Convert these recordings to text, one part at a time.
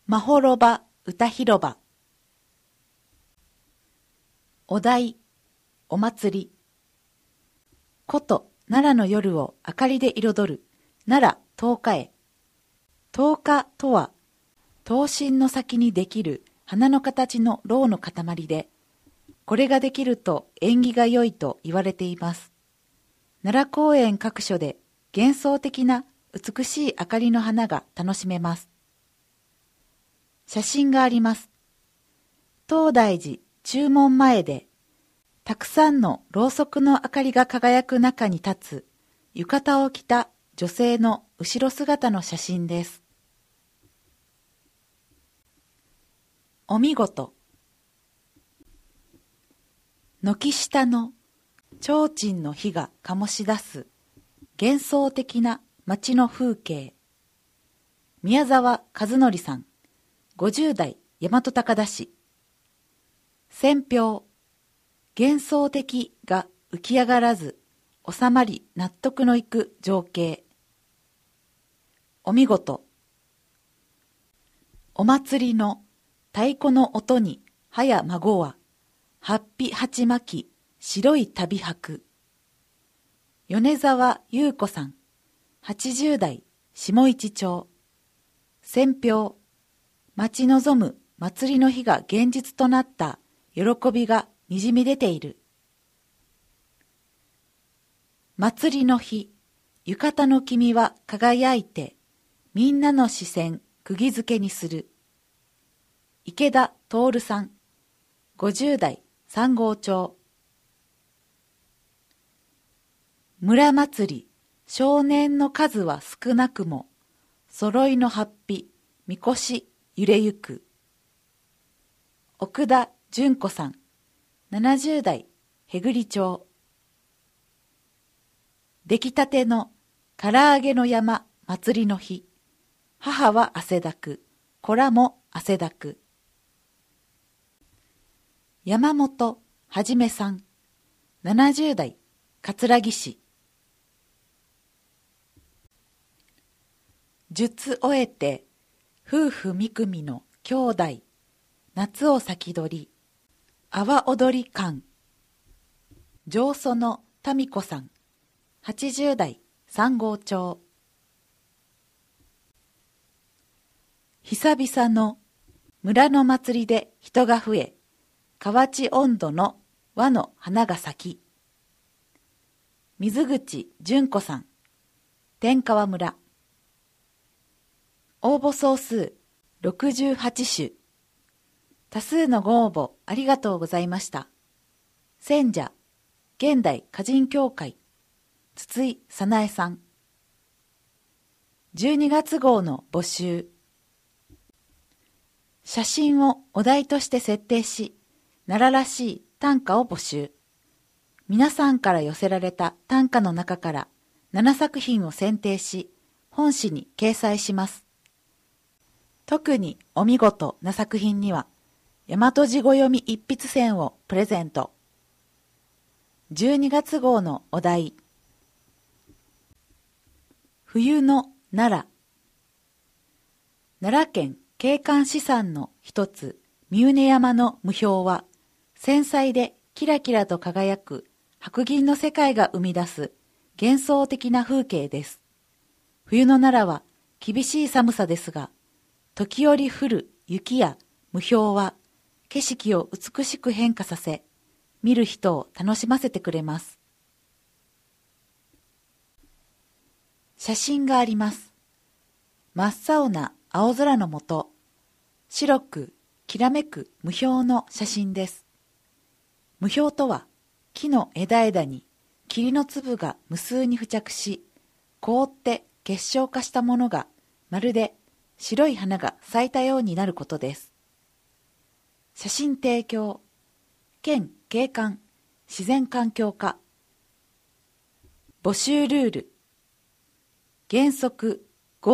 まほろば歌広場。お題、お祭り。古都奈良の夜を明かりで彩る奈良十日絵。十日とは、刀身の先にできる花の形の蝋の塊で、これができると縁起が良いと言われています。奈良公園各所で幻想的な美しい明かりの花が楽しめます。写真があります。東大寺中門前で、たくさんのろうそくの明かりが輝く中に立つ浴衣を着た女性の後ろ姿の写真です。お見事。軒下の提灯の火が醸し出す幻想的な街の風景。宮沢和則さん、50代大和高田市。選評。幻想的が浮き上がらず、収まり納得のいく情景。お見事。お祭りの太鼓の音に早孫は、はっぴ鉢巻き白い旅履く。米沢優子さん、80代下市町。選評。待ち望む祭りの日が現実となった喜びがにじみ出ている。祭りの日、浴衣の君は輝いて、みんなの視線釘付けにする。池田徹さん、50代三郷町。村祭り、少年の数は少なくも、揃いのはっぴ、みこし、揺れゆく。奥田純子さん、70代、へぐり町。出来たての唐揚げの山祭りの日、母は汗だく、子らも汗だく。山本はじめさん、70代、葛城市。術終えて、夫婦三組の兄弟、夏を先取り、阿波踊り館。上祖の民子さん、80代、三郷町。久々の村の祭りで人が増え、河内温度の和の花が咲き。水口純子さん、天川村。応募総数68種。多数のご応募ありがとうございました。選者、現代歌人協会、筒井早苗さん。12月号の募集。写真をお題として設定し、奈良らしい短歌を募集。皆さんから寄せられた短歌の中から7作品を選定し、本誌に掲載します。特にお見事な作品には、大和字語読み一筆箋をプレゼント。12月号のお題。冬の奈良。奈良県景観資産の一つ、三畝山の霧氷は、繊細でキラキラと輝く白銀の世界が生み出す幻想的な風景です。冬の奈良は厳しい寒さですが、時折降る雪や霧氷は景色を美しく変化させ、見る人を楽しませてくれます。写真があります。真っ青な青空の下、白くきらめく霧氷の写真です。霧氷とは、木の枝々に霧の粒が無数に付着し、凍って結晶化したものがまるで白い花が咲いたようになることです。写真提供、県景観自然環境課。募集ルール。原則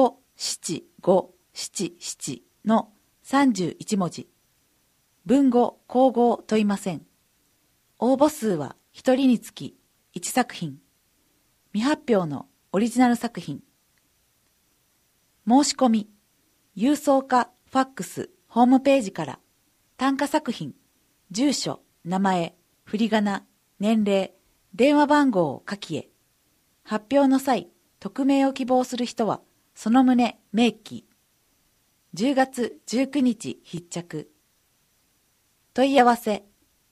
57577の31文字。文語口語問いません。応募数は1人につき1作品。未発表のオリジナル作品。申し込み、郵送かファックス、ホームページから、短歌作品、住所、名前、振り仮名、年齢、電話番号を書きへ。発表の際、匿名を希望する人は、その旨明記。10月19日必着。問い合わせ。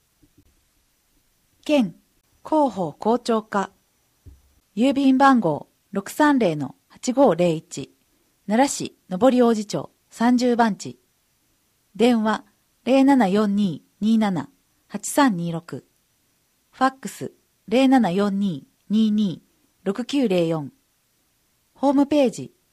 県広報広聴課。郵便番号 630-8501。奈良市上り王子町30番地。電話 0742-27-8326。ファックス 0742-22-6904。ホームページ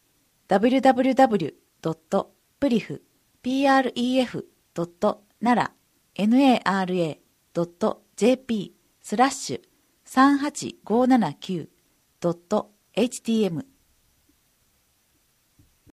www.prif.nara.jp/38579.htm